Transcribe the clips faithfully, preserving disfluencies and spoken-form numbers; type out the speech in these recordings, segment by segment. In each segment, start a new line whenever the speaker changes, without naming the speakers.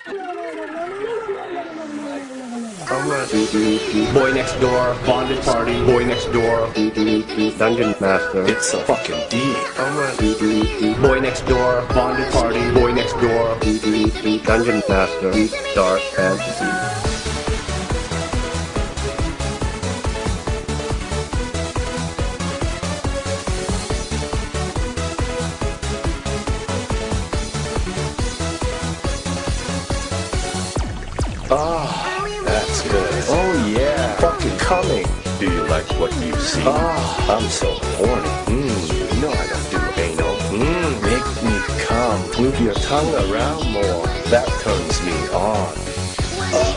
Boy Next Door, Bonded Party, Boy Next Door, Dungeon Master.
It's a fucking D.
Boy Next Door, Bonded Party, Boy Next Door, Dungeon Master, Dark Fantasy.
Ah, that's good.
Oh yeah,
Fucking coming. Do you like what you see?
Ah,
I'm so horny. Mmm, you know I don't do anal. Mmm, make me come. Move your tongue around more. That turns me on.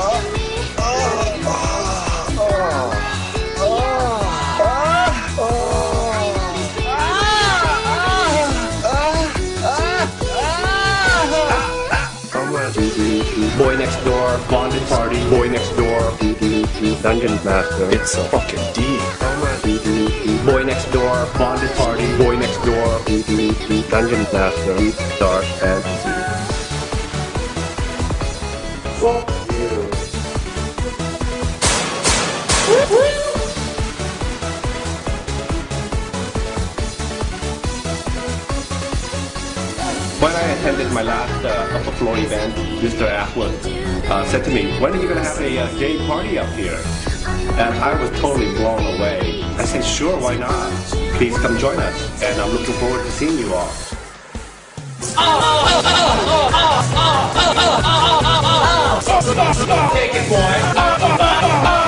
Boy Next Door, Bonded Party, Boy Next Door, Dungeon Master.
It's a fucking D.
Boy Next Door, Bonded Party, Boy Next Door, Dungeon Master, Dark Fantasy. Fuck you. When I attended my last uh, Upper Floor event, Mister Atwood uh, said to me, when are you going to have a uh, gay party up here? And I was totally blown away. I said, sure, why not? Please come join us. And I'm looking forward to seeing you all. Take it, boy.